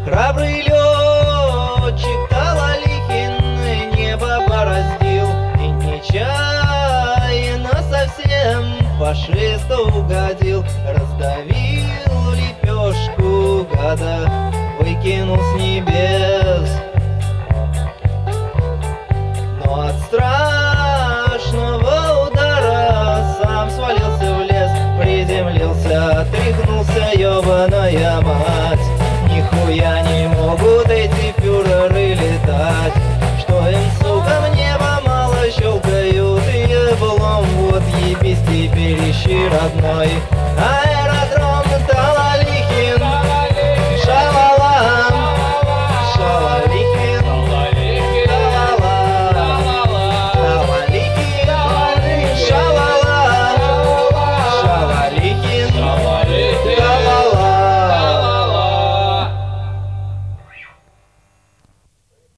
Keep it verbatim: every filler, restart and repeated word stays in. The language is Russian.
Храбрый летчик Талалихин небо бороздил и нечаянно совсем фашисту угодил. Раздавил лепешку гада, выкинул с небес. Но от страшного удара сам свалился в лес, приземлился, тряхнулся, ёбаная мать. Нихуя не могут эти фюреры летать, что им, сука, в небо мало щелкают. И еблом, вот ебись теперь, ищи, родной.